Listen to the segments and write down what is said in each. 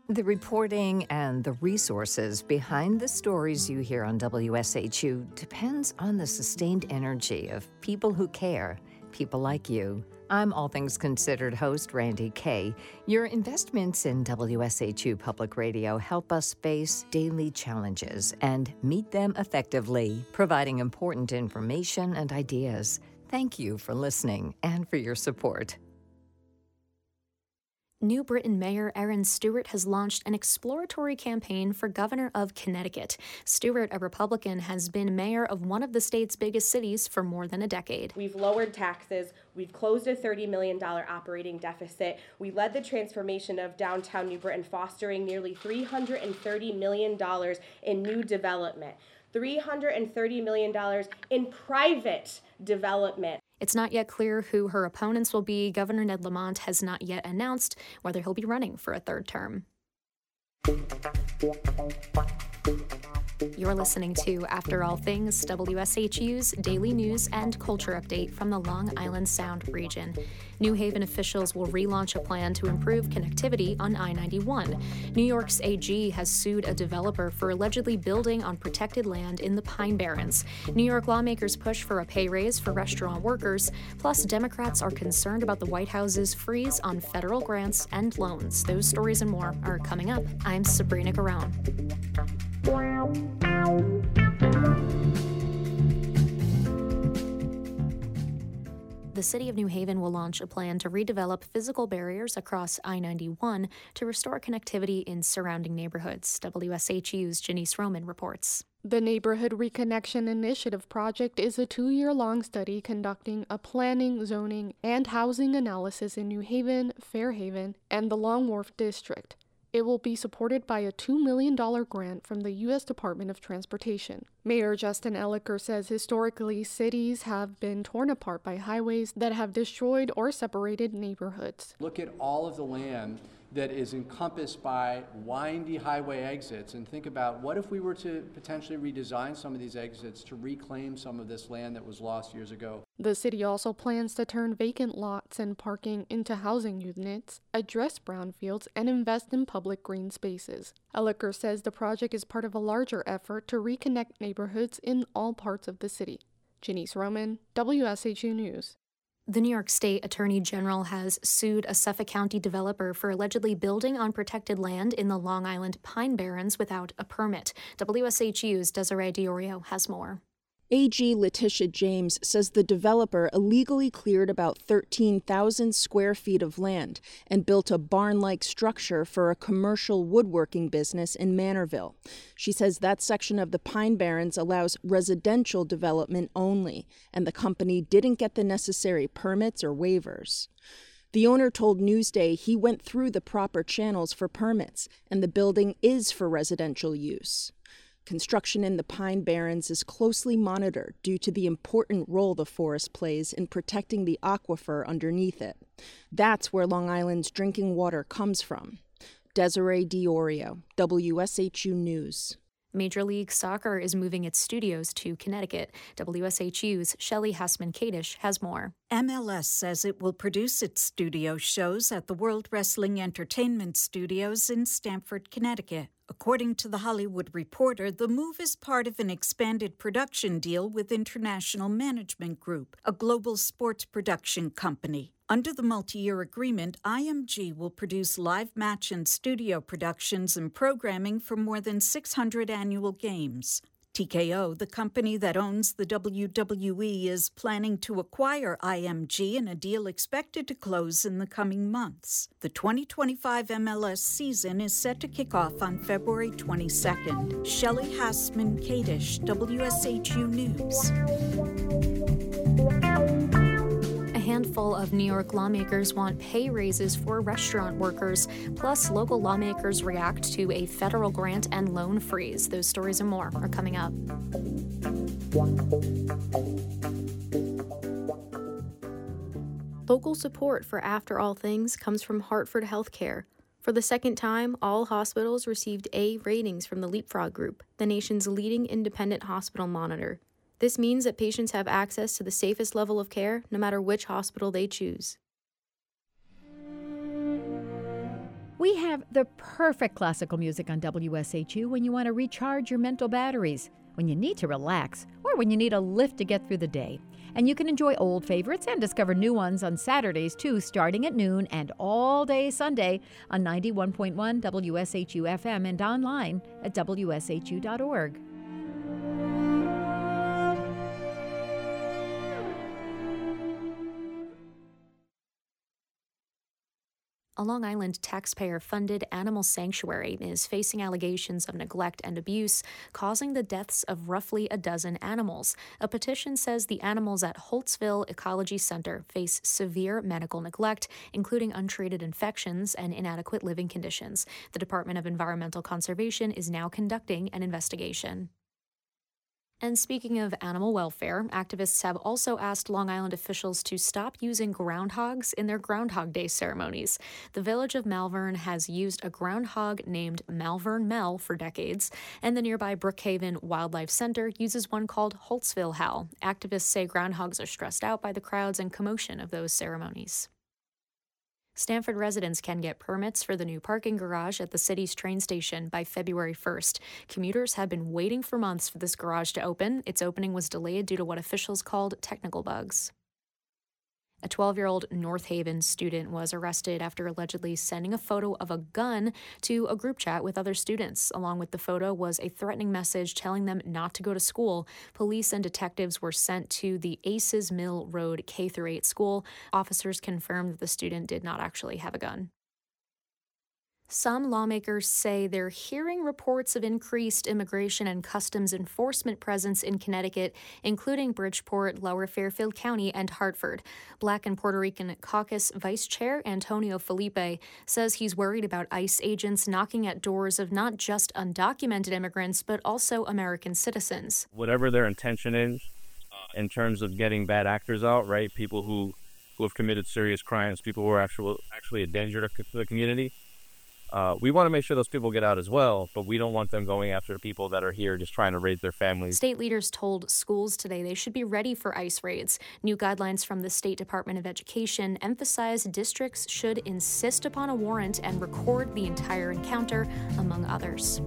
The reporting and the resources behind the stories you hear on WSHU depends on the sustained energy of people who care, people like you. I'm All Things Considered host Randy Kay. Your investments in WSHU Public Radio help us face daily challenges and meet them effectively, providing important information and ideas. Thank you for listening and for your support. New Britain Mayor Erin Stewart has launched an exploratory campaign for governor of Connecticut. Stewart, a Republican, has been mayor of one of the state's biggest cities for more than a decade. We've lowered taxes. We've closed a $30 million operating deficit. We led the transformation of downtown New Britain, fostering nearly $330 million in new development. $330 million in private development. It's not yet clear who her opponents will be. Governor Ned Lamont has not yet announced whether he'll be running for a third term. You're listening to After All Things, WSHU's daily news and culture update from the Long Island Sound region. New Haven officials will relaunch a plan to improve connectivity on I-91. New York's AG has sued a developer for allegedly building on protected land in the Pine Barrens. New York lawmakers push for a pay raise for restaurant workers. Plus, Democrats are concerned about the White House's freeze on federal grants and loans. Those stories and more are coming up. I'm Sabrina Garone. The City of New Haven will launch a plan to redevelop physical barriers across I-91 to restore connectivity in surrounding neighborhoods. WSHU's Janice Roman reports. The Neighborhood Reconnection Initiative project is a 2-year-long study conducting a planning, zoning, and housing analysis in New Haven, Fairhaven, and the Long Wharf District. It will be supported by a $2 million grant from the U.S. Department of Transportation. Mayor Justin Elicker says historically, cities have been torn apart by highways that have destroyed or separated neighborhoods. Look at all of the land that is encompassed by windy highway exits and think about what if we were to potentially redesign some of these exits to reclaim some of this land that was lost years ago. The city also plans to turn vacant lots and parking into housing units, address brownfields, and invest in public green spaces. Elicker says the project is part of a larger effort to reconnect neighborhoods in all parts of the city. Janice Roman, WSHU News. The New York State Attorney General has sued a Suffolk County developer for allegedly building on protected land in the Long Island Pine Barrens without a permit. WSHU's Desiree Diorio has more. AG Letitia James says the developer illegally cleared about 13,000 square feet of land and built a barn-like structure for a commercial woodworking business in Manorville. She says that section of the Pine Barrens allows residential development only, and the company didn't get the necessary permits or waivers. The owner told Newsday he went through the proper channels for permits, and the building is for residential use. Construction in the Pine Barrens is closely monitored due to the important role the forest plays in protecting the aquifer underneath it. That's where Long Island's drinking water comes from. Desiree Diorio, WSHU News. Major League Soccer is moving its studios to Connecticut. WSHU's Shelley Hassman-Kadish has more. MLS says it will produce its studio shows at the World Wrestling Entertainment Studios in Stamford, Connecticut. According to The Hollywood Reporter, the move is part of an expanded production deal with International Management Group, a global sports production company. Under the multi-year agreement, IMG will produce live match and studio productions and programming for more than 600 annual games. TKO, the company that owns the WWE, is planning to acquire IMG in a deal expected to close in the coming months. The 2025 MLS season is set to kick off on February 22nd. Shelley Hassman-Kadish, WSHU News. A handful of New York lawmakers want pay raises for restaurant workers. Plus, local lawmakers react to a federal grant and loan freeze. Those stories and more are coming up. Local support for After All Things comes from Hartford Healthcare. For the second time, all hospitals received A ratings from the Leapfrog Group, the nation's leading independent hospital monitor. This means that patients have access to the safest level of care, no matter which hospital they choose. We have the perfect classical music on WSHU when you want to recharge your mental batteries, when you need to relax, or when you need a lift to get through the day. And you can enjoy old favorites and discover new ones on Saturdays, too, starting at noon and all day Sunday on 91.1 WSHU FM and online at WSHU.org. A Long Island taxpayer-funded animal sanctuary is facing allegations of neglect and abuse, causing the deaths of roughly a dozen animals. A petition says the animals at Holtzville Ecology Center face severe medical neglect, including untreated infections and inadequate living conditions. The Department of Environmental Conservation is now conducting an investigation. And speaking of animal welfare, activists have also asked Long Island officials to stop using groundhogs in their Groundhog Day ceremonies. The village of Malvern has used a groundhog named Malvern Mel for decades, and the nearby Brookhaven Wildlife Center uses one called Holtzville Hal. Activists say groundhogs are stressed out by the crowds and commotion of those ceremonies. Stamford residents can get permits for the new parking garage at the city's train station by February 1st. Commuters have been waiting for months for this garage to open. Its opening was delayed due to what officials called technical bugs. A 12-year-old North Haven student was arrested after allegedly sending a photo of a gun to a group chat with other students. Along with the photo was a threatening message telling them not to go to school. Police and detectives were sent to the Aces Mill Road K-8 school. Officers confirmed that the student did not actually have a gun. Some lawmakers say they're hearing reports of increased immigration and customs enforcement presence in Connecticut, including Bridgeport, Lower Fairfield County, and Hartford. Black and Puerto Rican Caucus Vice Chair Antonio Felipe says he's worried about ICE agents knocking at doors of not just undocumented immigrants, but also American citizens. Whatever their intention is in terms of getting bad actors out, right? People who have committed serious crimes, people who are actually a danger to the community. We want to make sure those people get out as well, but we don't want them going after people that are here just trying to raise their families. State leaders told schools today they should be ready for ICE raids. New guidelines from the State Department of Education emphasize districts should insist upon a warrant and record the entire encounter, among others.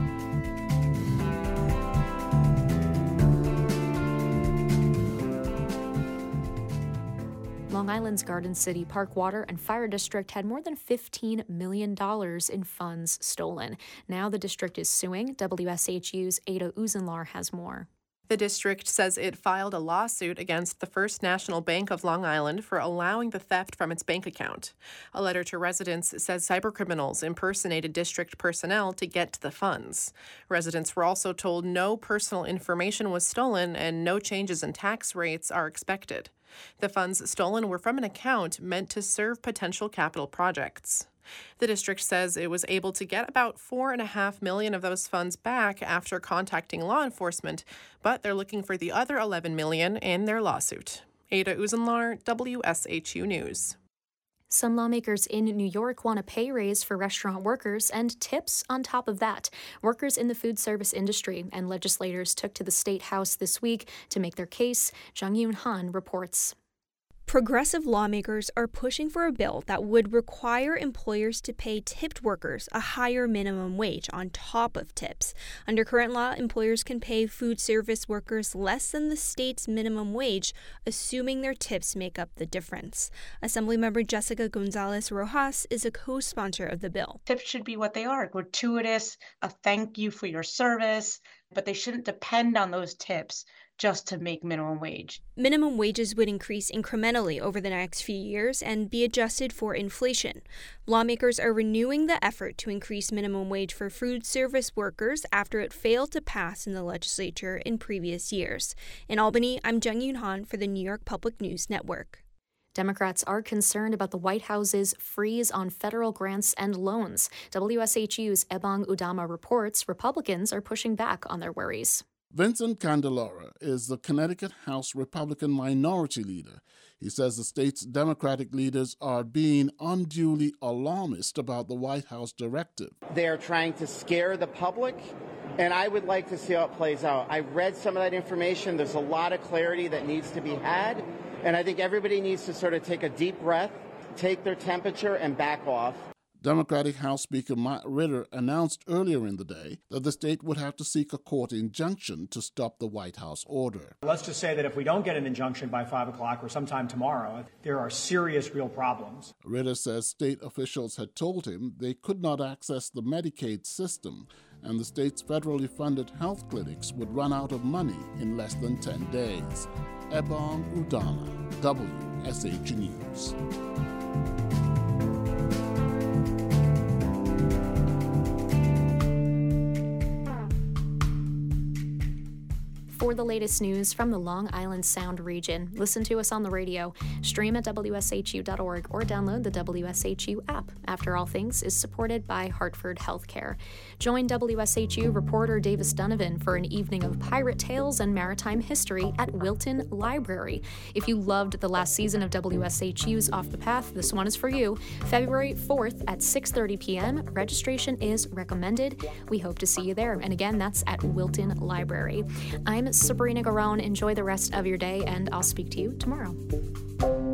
Long Island's Garden City Park Water and Fire District had more than $15 million in funds stolen. Now the district is suing. WSHU's Ada Uzenlar has more. The district says it filed a lawsuit against the First National Bank of Long Island for allowing the theft from its bank account. A letter to residents says cybercriminals impersonated district personnel to get to the funds. Residents were also told no personal information was stolen and no changes in tax rates are expected. The funds stolen were from an account meant to serve potential capital projects. The district says it was able to get about $4.5 million of those funds back after contacting law enforcement, but they're looking for the other $11 million in their lawsuit. Ada Uzenlar, WSHU News. Some lawmakers in New York want a pay raise for restaurant workers and tips on top of that. Workers in the food service industry and legislators took to the State House this week to make their case. Jung-Yoon Han reports. Progressive lawmakers are pushing for a bill that would require employers to pay tipped workers a higher minimum wage on top of tips. Under current law, employers can pay food service workers less than the state's minimum wage, assuming their tips make up the difference. Assemblymember Jessica Gonzalez Rojas is a co-sponsor of the bill. Tips should be what they are, gratuitous, a thank you for your service, but they shouldn't depend on those tips just to make minimum wage. Minimum wages would increase incrementally over the next few years and be adjusted for inflation. Lawmakers are renewing the effort to increase minimum wage for food service workers after it failed to pass in the legislature in previous years. In Albany, I'm Jung-Yoon Han for the New York Public News Network. Democrats are concerned about the White House's freeze on federal grants and loans. WSHU's Ebong Udama reports Republicans are pushing back on their worries. Vincent Candelora is the Connecticut House Republican minority leader. He says the state's Democratic leaders are being unduly alarmist about the White House directive. They are trying to scare the public, and I would like to see how it plays out. I read some of that information. There's a lot of clarity that needs to be had, and I think everybody needs to sort of take a deep breath, take their temperature, and back off. Democratic House Speaker Matt Ritter announced earlier in the day that the state would have to seek a court injunction to stop the White House order. Let's just say that if we don't get an injunction by 5 o'clock or sometime tomorrow, there are serious, real problems. Ritter says state officials had told him they could not access the Medicaid system, and the state's federally funded health clinics would run out of money in less than 10 days. Ebon Udana, WSH News. For the latest news from the Long Island Sound region, listen to us on the radio, stream at WSHU.org, or download the WSHU app. After All Things is supported by Hartford Healthcare. Join WSHU reporter Davis Donovan for an evening of pirate tales and maritime history at Wilton Library. If you loved the last season of WSHU's Off the Path, this one is for you. February 4th at 6:30 p.m. Registration is recommended. We hope to see you there. And again, that's at Wilton Library. I'm Sabrina Garone. Enjoy the rest of your day, and I'll speak to you tomorrow.